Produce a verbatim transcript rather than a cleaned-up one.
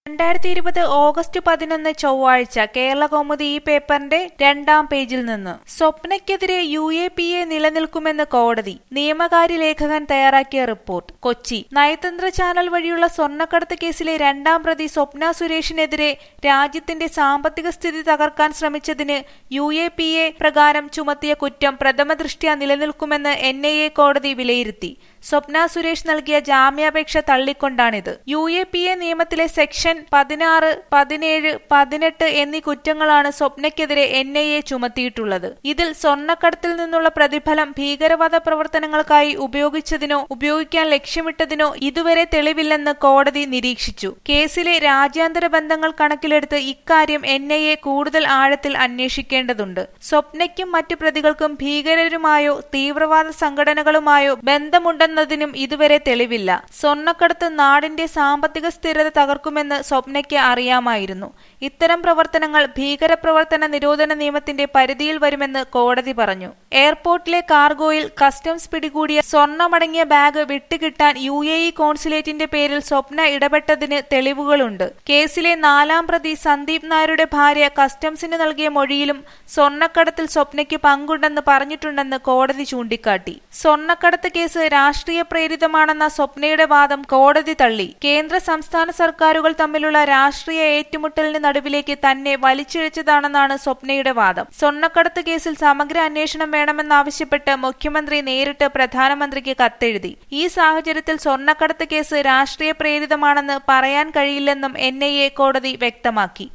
രണ്ടായിരത്തി ഇരുപത് ഓഗസ്റ്റ് പതിനൊന്ന് ചൊവ്വാഴ്ച കേരളകൗമുദി ഈ പേപ്പറിന്റെ രണ്ടാം പേജിൽ നിന്ന് സ്വപ്നയ്ക്കെതിരെ യു എ പി എ നിലനിൽക്കുമെന്ന് കോടതി. നിയമകാര്യ ലേഖകൻ തയ്യാറാക്കിയ റിപ്പോർട്ട്. കൊച്ചി. നയതന്ത്ര ചാനൽ വഴിയുള്ള സ്വർണ്ണക്കടത്ത് കേസിലെ രണ്ടാം പ്രതി സ്വപ്ന സുരേഷിനെതിരെ രാജ്യത്തിന്റെ സാമ്പത്തിക സ്ഥിതി തകർക്കാൻ ശ്രമിച്ചതിന് യു എ പി എ പ്രകാരം ചുമത്തിയ കുറ്റം പ്രഥമദൃഷ്ട്യാ നിലനിൽക്കുമെന്ന് എൻ ഐ എ കോടതി വിലയിരുത്തി. സ്വപ്ന സുരേഷ് നൽകിയ ജാമ്യാപേക്ഷ തള്ളിക്കൊണ്ടാണിത്. യു എ പി എ നിയമത്തിലെ സെക്ഷൻ പതിനാറ്, പതിനേഴ്, പതിനെട്ട് എന്നീ കുറ്റങ്ങളാണ് സ്വപ്നയ്ക്കെതിരെ എൻ ഐ എ ചുമത്തിയിട്ടുള്ളത്. ഇതിൽ സ്വർണ്ണക്കടത്തിൽ നിന്നുള്ള പ്രതിഫലം ഭീകരവാദ പ്രവർത്തനങ്ങൾക്കായി ഉപയോഗിച്ചതിനോ ഉപയോഗിക്കാൻ ലക്ഷ്യമിട്ടതിനോ ഇതുവരെ തെളിവില്ലെന്ന് കോടതി നിരീക്ഷിച്ചു. കേസിലെ രാജ്യാന്തര ബന്ധങ്ങൾ കണക്കിലെടുത്ത് ഇക്കാര്യം എൻ ഐ എ കൂടുതൽ ആഴത്തിൽ അന്വേഷിക്കേണ്ടതുണ്ട്. സ്വപ്നയ്ക്കും മറ്റു പ്രതികൾക്കും ഭീകരരുമായോ തീവ്രവാദ സംഘടനകളുമായോ ബന്ധമുണ്ടെന്ന് ും ഇതുവരെ തെളിവില്ല. സ്വർണ്ണക്കടത്ത് നാടിന്റെ സാമ്പത്തിക സ്ഥിരത തകർക്കുമെന്ന് സ്വപ്നയ്ക്ക് അറിയാമായിരുന്നു. ഇത്തരം പ്രവർത്തനങ്ങൾ ഭീകരപ്രവർത്തന നിരോധന നിയമത്തിന്റെ പരിധിയിൽ വരുമെന്ന് കോടതി പറഞ്ഞു. എയർപോർട്ടിലെ കാർഗോയിൽ കസ്റ്റംസ് പിടികൂടിയ സ്വർണ്ണമടങ്ങിയ ബാഗ് വിട്ടുകിട്ടാൻ യു എ ഇ കോൺസുലേറ്റിന്റെ പേരിൽ സ്വപ്ന ഇടപെട്ടതിന് തെളിവുകളുണ്ട്. കേസിലെ നാലാം പ്രതി സന്ദീപ് നായരുടെ ഭാര്യ കസ്റ്റംസിന് നൽകിയ മൊഴിയിലും സ്വർണ്ണക്കടത്തിൽ സ്വപ്നയ്ക്ക് പങ്കുണ്ടെന്ന് പറഞ്ഞിട്ടുണ്ടെന്ന് കോടതി ചൂണ്ടിക്കാട്ടി. സ്വർണ്ണക്കടത്ത് കേസ് രാഷ്ട്രീയ പ്രേരിതമാണെന്ന സ്വപ്നയുടെ വാദം കോടതി തള്ളി. കേന്ദ്ര സംസ്ഥാന സർക്കാരുകൾ തമ്മിലുള്ള രാഷ്ട്രീയ ഏറ്റുമുട്ടലിന് നടുവിലേക്ക് തന്നെ വലിച്ചിഴച്ചതാണെന്നാണ് സ്വപ്നയുടെ വാദം. സ്വർണ്ണക്കടത്ത് കേസിൽ സമഗ്ര അന്വേഷണം വേണമെന്നാവശ്യപ്പെട്ട് മുഖ്യമന്ത്രി നേരിട്ട് പ്രധാനമന്ത്രിക്ക് കത്തെഴുതി. ഈ സാഹചര്യത്തിൽ സ്വർണ്ണക്കടത്ത് കേസ് രാഷ്ട്രീയ പ്രേരിതമാണെന്ന് പറയാൻ കഴിയില്ലെന്നും എൻ ഐ എ കോടതി വ്യക്തമാക്കി.